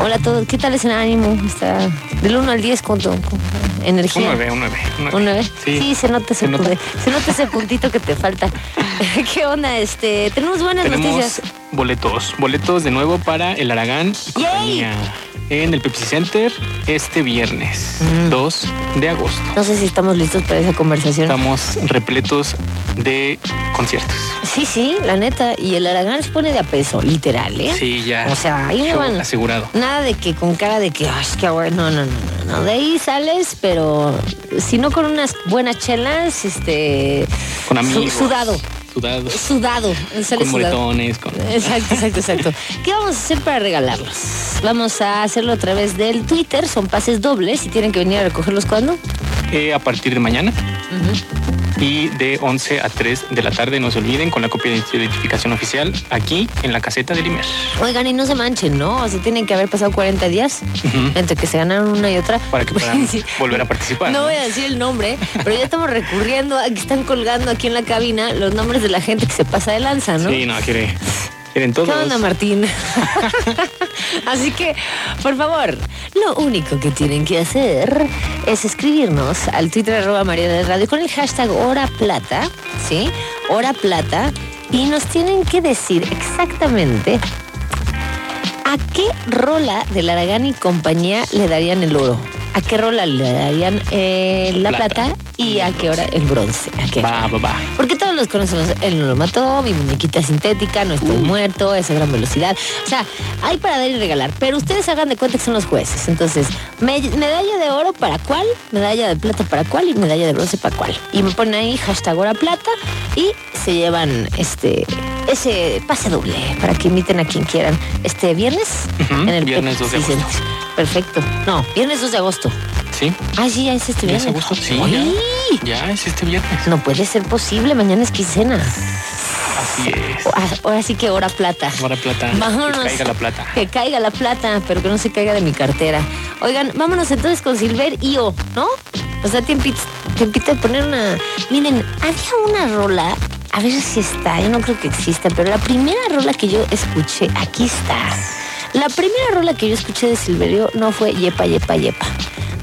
Hola a todos, ¿qué tal es el ánimo? Está del 1 al 10 con energía. Un 9. Sí, se nota ese puntito que te falta. ¿Qué onda? Tenemos buenas noticias. Boletos de nuevo para el Aragán ¡Yay! En el Pepsi Center este viernes 2 de agosto. No sé si estamos listos para esa conversación. Estamos repletos de conciertos. Sí, la neta. Y el Aragán se pone de a peso, literal, ¿eh? Sí, ya. O sea, ahí me van. Asegurado. Nada de que con cara de que, ay, qué bueno. No. De ahí sales, pero si no con unas buenas chelas, con amigos. Sudado. Con moretones. Exacto. ¿Qué vamos a hacer para regalarlos? Vamos a hacerlo a través del Twitter. Son pases dobles y tienen que venir a recogerlos ¿cuándo? A partir de mañana. Y de 11 a 3 de la tarde, no se olviden, con la copia de identificación oficial aquí en la caseta del IMER. Oigan, y no se manchen, ¿no? O sea, tienen que haber pasado 40 días entre que se ganaron una y otra. Para que puedan volver a participar. No voy a decir el nombre, pero ya estamos recurriendo a que están colgando aquí en la cabina los nombres de la gente que se pasa de lanza, ¿no? Sí, no, quieren todos. ¿Qué onda, Martín? Así que, por favor, lo único que tienen que hacer es escribirnos al Twitter @MarianaDelRadio con el hashtag Hora Plata, ¿sí? Hora Plata, y nos tienen que decir exactamente a qué rola del Aragán y compañía le darían el oro. ¿A qué rola le darían la plata y a qué hora el bronce? Va. Porque todos los conocemos. Él no lo mató, mi muñequita sintética, no estoy muerto, esa gran velocidad. O sea, hay para dar y regalar. Pero ustedes hagan de cuenta que son los jueces. Entonces, medalla de oro para cuál, medalla de plata para cuál y medalla de bronce para cuál. Y me ponen ahí hashtag Hora Plata y se llevan ese pase doble para que inviten a quien quieran este viernes en el viernes 2 de agosto. Perfecto. No, viernes 2 de agosto. Sí. Ah, sí, ya es este viernes. ¿2 de agosto? Sí, ya es este viernes. No puede ser posible, mañana es quincena. Así es. Ahora sí que hora plata. Hora plata. Vámonos. Que caiga la plata. Que caiga la plata, pero que no se caiga de mi cartera. Oigan, vámonos entonces con Silver Io, ¿no? O sea, tiempito de poner una... Miren, había una rola, a ver si está, yo no creo que exista, pero la primera rola que yo escuché, aquí está. La primera rola que yo escuché de Silverio no fue Yepa, Yepa, Yepa.